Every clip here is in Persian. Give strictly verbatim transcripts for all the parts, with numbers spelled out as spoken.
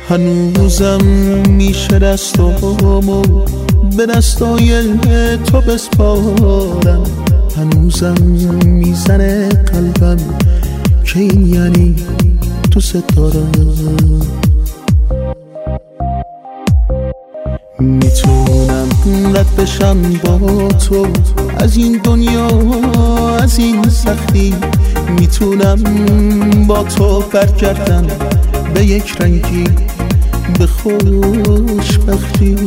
هنوزم میشه دستامو به دستای تو بسپارم، هنوزم میزنه قلبم که این یعنی دوست دارم. میتونم رد بشم با تو از این دنیا، از این سختی، میتونم با تو برگردم به یک رنگی، به خوشبختی.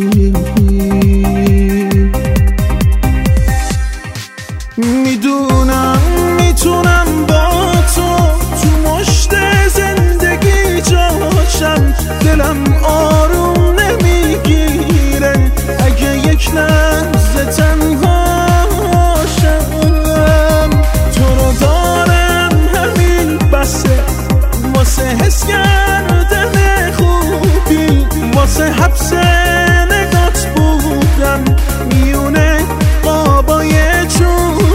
میدونم میتونم با تو تو مشت زندگی جاشم، دلم آروم نمیگیره اگه یک لحظه تنهاشم. تو رو دارم همین بسه، واسه حس کردن خوبی، واسه حبس نگات بودم میونه قابای چوبی.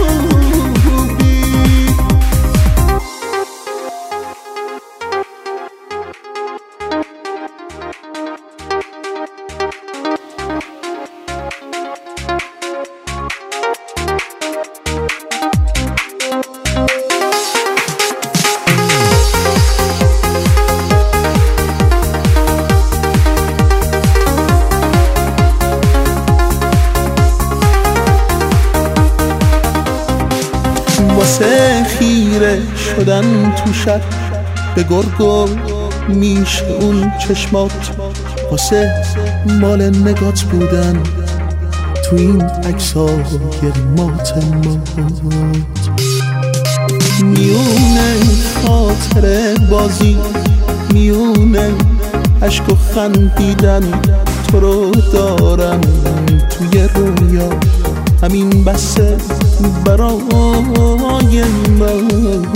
واسه خیره شدن تو شب به گرگو میشه اون چشمات، واسه مال نگات بودن تو این عکسای مات مات. میونه خاطر بازی، میونه عشق و خندیدن، تو رو دارم توی رویا، همین بسه برای من.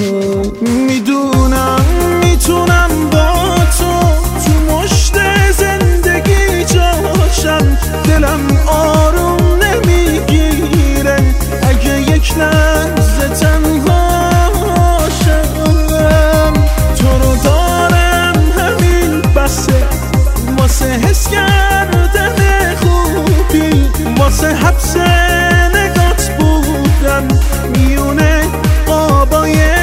میدونم میتونم با تو تو مشت زندگی جاشم، دلم آروم نمیگیره اگه یک لحظه تنهاشم. تو رو دارم همین بسه، واسه حس کردن خوبی، واسه حبس نگات بودم میونه قابای